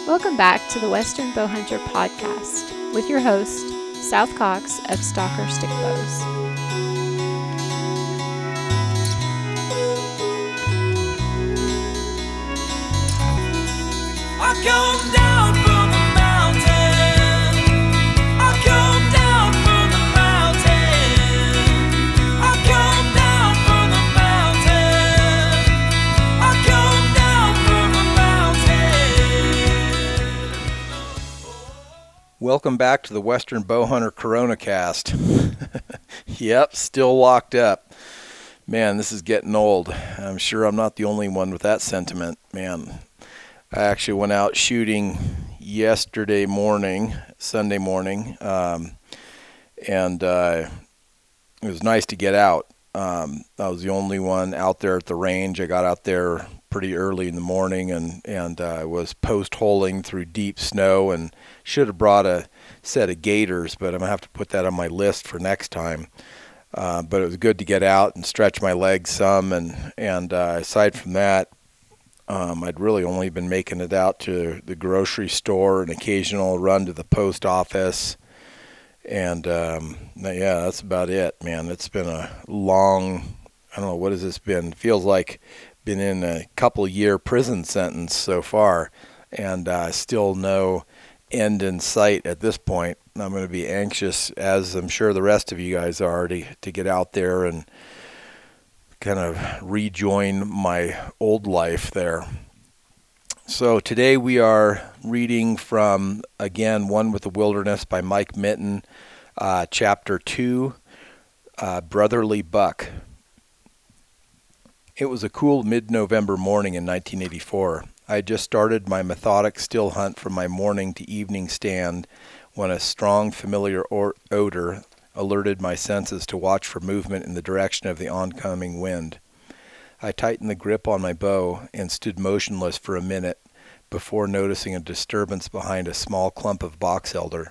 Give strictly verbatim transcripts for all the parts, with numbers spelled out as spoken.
Welcome back to the Western Bowhunter Podcast with your host, South Cox of Stalker Stick Bows. I come down from the mountain. I come down from the mountain. I come down from the mountain. I come down from the mountain. Welcome back to the Western Bowhunter Corona Cast. Yep, still locked up. Man, this is getting old. I'm sure I'm not the only one with that sentiment. Man, I actually went out shooting yesterday morning, Sunday morning, um, and uh, it was nice to get out. Um, I was the only one out there at the range. I got out there pretty early in the morning and, and uh, was post-holing through deep snow and should have brought a set of gaiters, but I'm going to have to put that on my list for next time. Uh, but it was good to get out and stretch my legs some, and, and uh, aside from that, Um, I'd really only been making it out to the grocery store, an occasional run to the post office, and um, yeah, that's about it, man. It's been a long, I don't know, what has this been? Feels like been in a couple year prison sentence so far, and uh, still no end in sight at this point. I'm going to be anxious, as I'm sure the rest of you guys are, to, to get out there and kind of rejoin my old life there. So today we are reading from, again, One with the Wilderness by Mike Minton, uh, chapter two, uh, Brotherly Buck. It was a cool mid-November morning in nineteen eighty-four. I had just started my methodic still hunt from my morning to evening stand when a strong familiar or- odor alerted my senses to watch for movement in the direction of the oncoming wind. I tightened the grip on my bow and stood motionless for a minute before noticing a disturbance behind a small clump of box elder.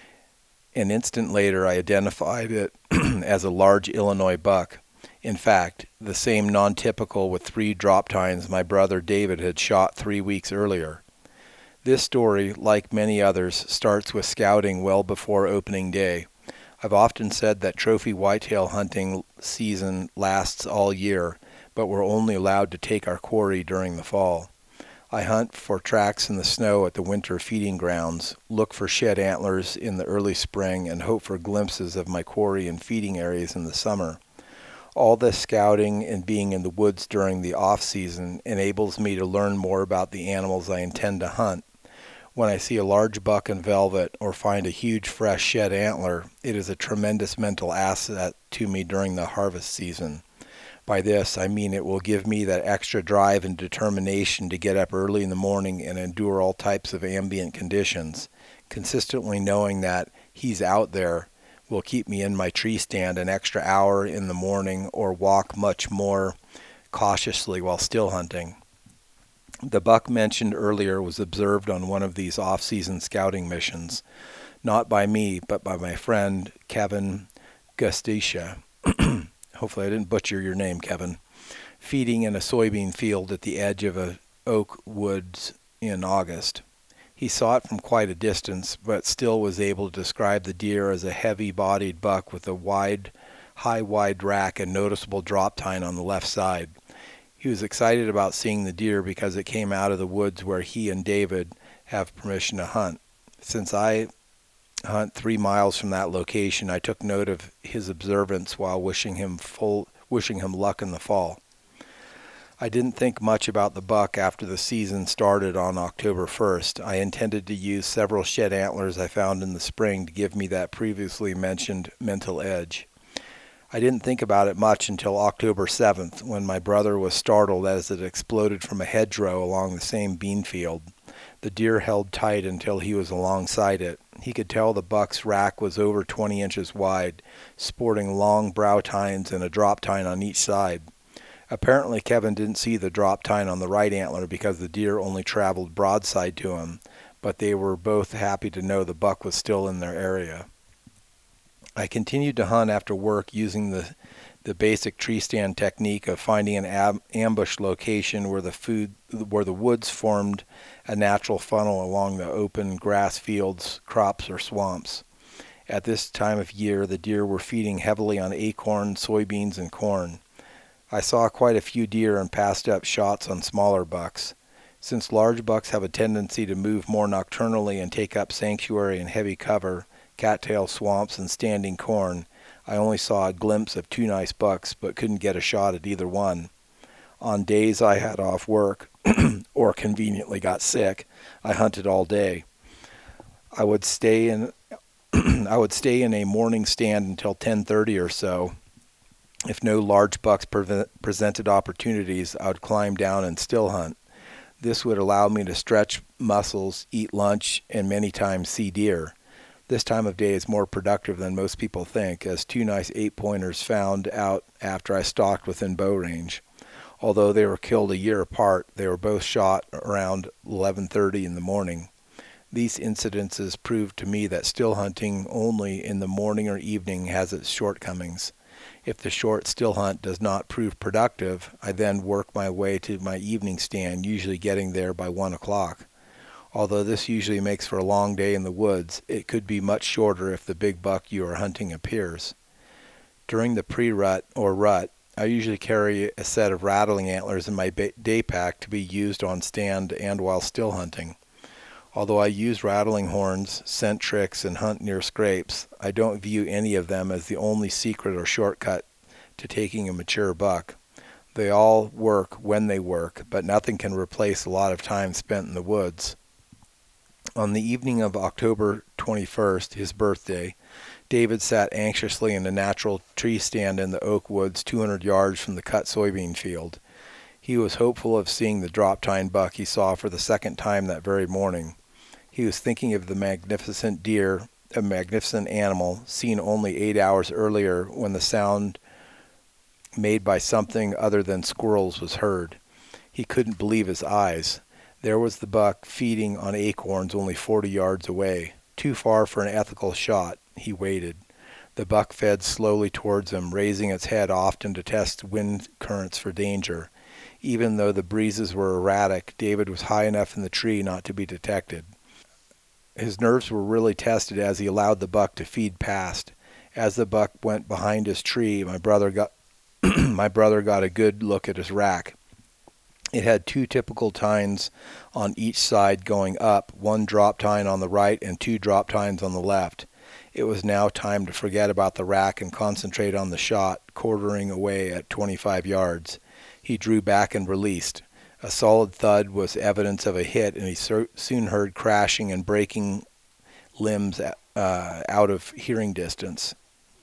An instant later, I identified it as a large Illinois buck. In fact, the same non-typical with three drop tines my brother David had shot three weeks earlier. This story, like many others, starts with scouting well before opening day. I've often said that trophy whitetail hunting season lasts all year, but we're only allowed to take our quarry during the fall. I hunt for tracks in the snow at the winter feeding grounds, look for shed antlers in the early spring, and hope for glimpses of my quarry and feeding areas in the summer. All this scouting and being in the woods during the off-season enables me to learn more about the animals I intend to hunt. When I see a large buck in velvet or find a huge fresh shed antler, it is a tremendous mental asset to me during the harvest season. By this, I mean it will give me that extra drive and determination to get up early in the morning and endure all types of ambient conditions. Consistently knowing that he's out there will keep me in my tree stand an extra hour in the morning or walk much more cautiously while still hunting. The buck mentioned earlier was observed on one of these off-season scouting missions, not by me, but by my friend Kevin Gustisha. Hopefully I didn't butcher your name, Kevin. Feeding in a soybean field at the edge of a oak woods in August. He saw it from quite a distance, but still was able to describe the deer as a heavy-bodied buck with a wide, high wide rack and noticeable drop tine on the left side. He was excited about seeing the deer because it came out of the woods where he and David have permission to hunt. Since I hunt three miles from that location, I took note of his observance while wishing him full, wishing him luck in the fall. I didn't think much about the buck after the season started on October first. I intended to use several shed antlers I found in the spring to give me that previously mentioned mental edge. I didn't think about it much until October seventh, when my brother was startled as it exploded from a hedgerow along the same bean field. The deer held tight until he was alongside it. He could tell the buck's rack was over twenty inches wide, sporting long brow tines and a drop tine on each side. Apparently Kevin didn't see the drop tine on the right antler because the deer only traveled broadside to him, but they were both happy to know the buck was still in their area. I continued to hunt after work using the The basic tree stand technique of finding an ab- ambush location where the food, where the woods formed a natural funnel along the open grass fields, crops, or swamps. At this time of year, the deer were feeding heavily on acorn, soybeans, and corn. I saw quite a few deer and passed up shots on smaller bucks. Since large bucks have a tendency to move more nocturnally and take up sanctuary in heavy cover, cattail swamps, and standing corn, I only saw a glimpse of two nice bucks, but couldn't get a shot at either one. On days I had off work, or conveniently got sick, I hunted all day. I would stay in I would stay in a morning stand until ten thirty or so. If no large bucks pre- presented opportunities, I would climb down and still hunt. This would allow me to stretch muscles, eat lunch, and many times see deer. This time of day is more productive than most people think, as two nice eight-pointers found out after I stalked within bow range. Although they were killed a year apart, they were both shot around eleven thirty in the morning. These incidences proved to me that still hunting only in the morning or evening has its shortcomings. If the short still hunt does not prove productive, I then work my way to my evening stand, usually getting there by one o'clock. Although this usually makes for a long day in the woods, it could be much shorter if the big buck you are hunting appears. During the pre-rut or rut, I usually carry a set of rattling antlers in my day pack to be used on stand and while still hunting. Although I use rattling horns, scent tricks, and hunt near scrapes, I don't view any of them as the only secret or shortcut to taking a mature buck. They all work when they work, but nothing can replace a lot of time spent in the woods. On the evening of October twenty-first, his birthday, David sat anxiously in a natural tree stand in the oak woods two hundred yards from the cut soybean field. He was hopeful of seeing the drop-tine buck he saw for the second time that very morning. He was thinking of the magnificent deer, a magnificent animal, seen only eight hours earlier when the sound made by something other than squirrels was heard. He couldn't believe his eyes. There was the buck feeding on acorns only forty yards away. Too far for an ethical shot. He waited. The buck fed slowly towards him, raising its head often to test wind currents for danger. Even though the breezes were erratic, David was high enough in the tree not to be detected. His nerves were really tested as he allowed the buck to feed past. As the buck went behind his tree, my brother got my brother got a good look at his rack. It had two typical tines on each side going up, one drop tine on the right and two drop tines on the left. It was now time to forget about the rack and concentrate on the shot, quartering away at twenty-five yards. He drew back and released. A solid thud was evidence of a hit, and he so- soon heard crashing and breaking limbs uh, out of hearing distance.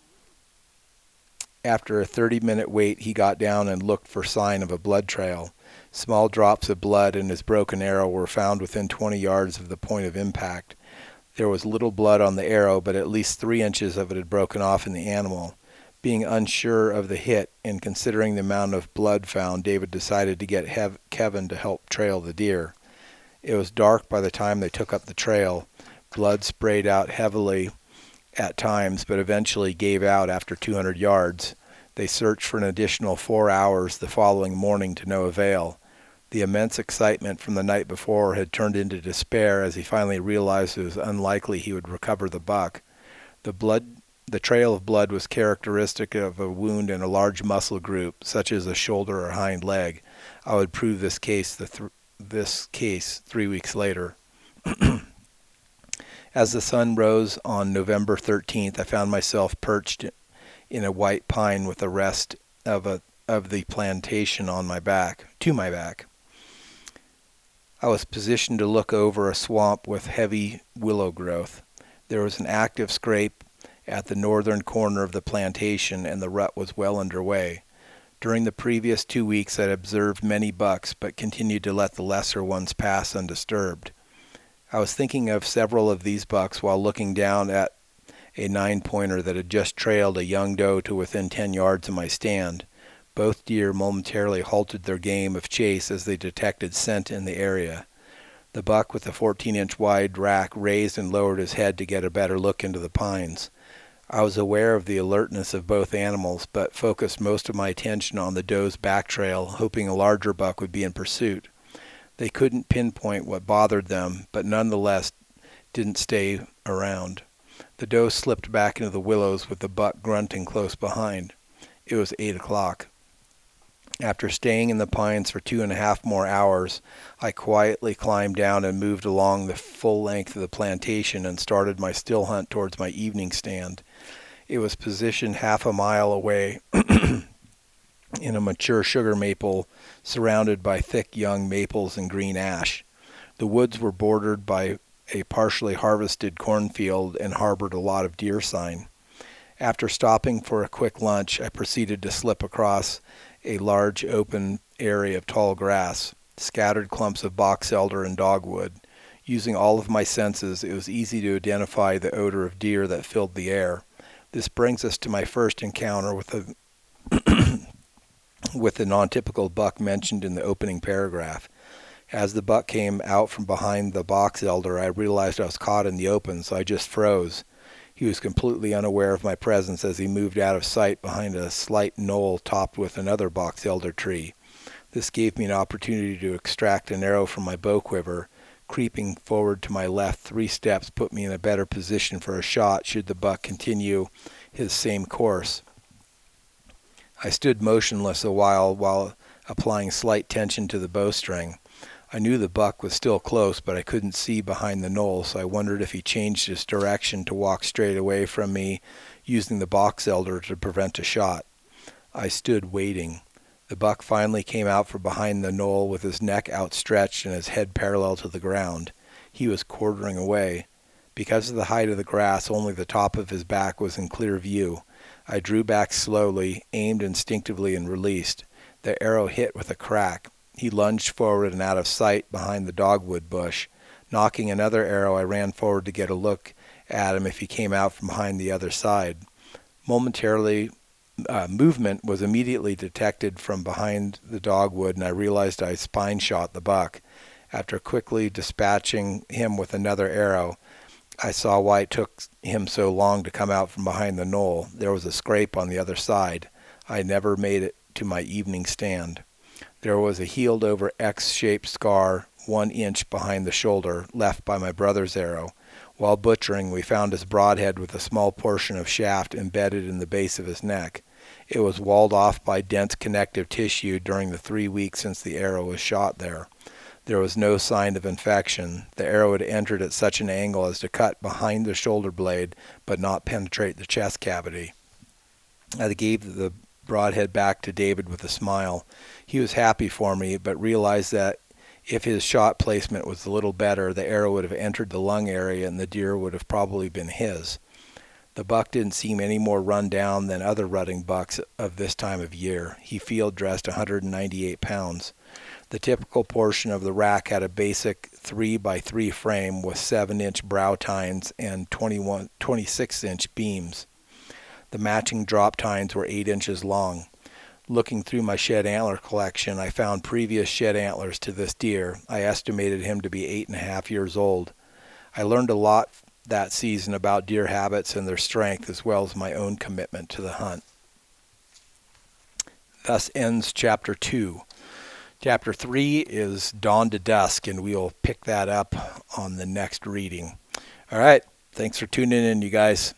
After a thirty-minute wait, he got down and looked for sign of a blood trail. Small drops of blood and his broken arrow were found within twenty yards of the point of impact. There was little blood on the arrow, but at least three inches of it had broken off in the animal. Being unsure of the hit and considering the amount of blood found, David decided to get Hev- Kevin to help trail the deer. It was dark by the time they took up the trail. Blood sprayed out heavily at times, but eventually gave out after two hundred yards. They searched for an additional four hours the following morning to no avail. The immense excitement from the night before had turned into despair as he finally realized it was unlikely he would recover the buck. The blood The trail of blood was characteristic of a wound in a large muscle group, such as a shoulder or hind leg. I would prove this case the th- this case three weeks later. As the sun rose on November thirteenth, I found myself perched in a white pine with the rest of a of the plantation on my back, to my back. I was positioned to look over a swamp with heavy willow growth. There was an active scrape at the northern corner of the plantation, and the rut was well underway. During the previous two weeks I had observed many bucks, but continued to let the lesser ones pass undisturbed. I was thinking of several of these bucks while looking down at a nine-pointer that had just trailed a young doe to within ten yards of my stand. Both deer momentarily halted their game of chase as they detected scent in the area. The buck with the fourteen-inch wide rack raised and lowered his head to get a better look into the pines. I was aware of the alertness of both animals, but focused most of my attention on the doe's back trail, hoping a larger buck would be in pursuit. They couldn't pinpoint what bothered them, but nonetheless didn't stay around. The doe slipped back into the willows with the buck grunting close behind. It was eight o'clock. After staying in the pines for two and a half more hours, I quietly climbed down and moved along the full length of the plantation and started my still hunt towards my evening stand. It was positioned half a mile away in a mature sugar maple surrounded by thick young maples and green ash. The woods were bordered by a partially harvested cornfield and harbored a lot of deer sign. After stopping for a quick lunch, I proceeded to slip across a large open area of tall grass, scattered clumps of box elder and dogwood. Using all of my senses, it was easy to identify the odor of deer that filled the air. This brings us to my first encounter with the with the non-typical buck mentioned in the opening paragraph. As the buck came out from behind the box elder, I realized I was caught in the open, so I just froze. He was completely unaware of my presence as he moved out of sight behind a slight knoll topped with another box elder tree. This gave me an opportunity to extract an arrow from my bow quiver. Creeping forward to my left three steps put me in a better position for a shot should the buck continue his same course. I stood motionless a while while applying slight tension to the bowstring. I knew the buck was still close, but I couldn't see behind the knoll, so I wondered if he changed his direction to walk straight away from me, using the box elder to prevent a shot. I stood waiting. The buck finally came out from behind the knoll with his neck outstretched and his head parallel to the ground. He was quartering away. Because of the height of the grass, only the top of his back was in clear view. I drew back slowly, aimed instinctively, and released. The arrow hit with a crack. He lunged forward and out of sight behind the dogwood bush. Knocking another arrow, I ran forward to get a look at him if he came out from behind the other side. Momentarily, uh, movement was immediately detected from behind the dogwood, and I realized I spine shot the buck. After quickly dispatching him with another arrow, I saw why it took him so long to come out from behind the knoll. There was a scrape on the other side. I never made it to my evening stand. There was a healed-over X-shaped scar one inch behind the shoulder, left by my brother's arrow. While butchering, we found his broadhead with a small portion of shaft embedded in the base of his neck. It was walled off by dense connective tissue during the three weeks since the arrow was shot there. There was no sign of infection. The arrow had entered at such an angle as to cut behind the shoulder blade, but not penetrate the chest cavity. I gave the broadhead back to David with a smile. He was happy for me, but realized that if his shot placement was a little better, the arrow would have entered the lung area and the deer would have probably been his. The buck didn't seem any more run down than other rutting bucks of this time of year. He field dressed one hundred ninety-eight pounds. The typical portion of the rack had a basic three by three frame with seven inch brow tines and twenty-one, twenty-six inch beams. The matching drop tines were eight inches long. Looking through my shed antler collection, I found previous shed antlers to this deer. I estimated him to be eight and a half years old. I learned a lot that season about deer habits and their strength, as well as my own commitment to the hunt. Thus ends chapter two. Chapter three is Dawn to Dusk, and we'll pick that up on the next reading. All right, thanks for tuning in, you guys.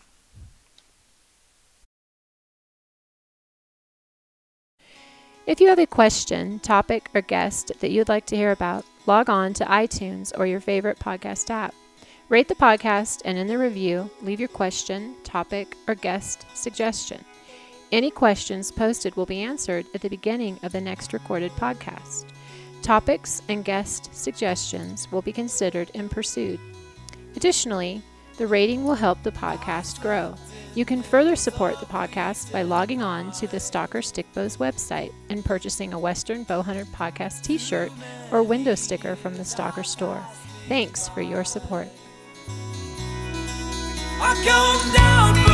If you have a question, topic, or guest that you'd like to hear about, log on to iTunes or your favorite podcast app. Rate the podcast, and in the review, leave your question, topic, or guest suggestion. Any questions posted will be answered at the beginning of the next recorded podcast. Topics and guest suggestions will be considered and pursued. Additionally, the rating will help the podcast grow. You can further support the podcast by logging on to the Stalker Stickbows website and purchasing a Western Bowhunter Podcast t-shirt or window sticker from the Stalker store. Thanks for your support. I come down.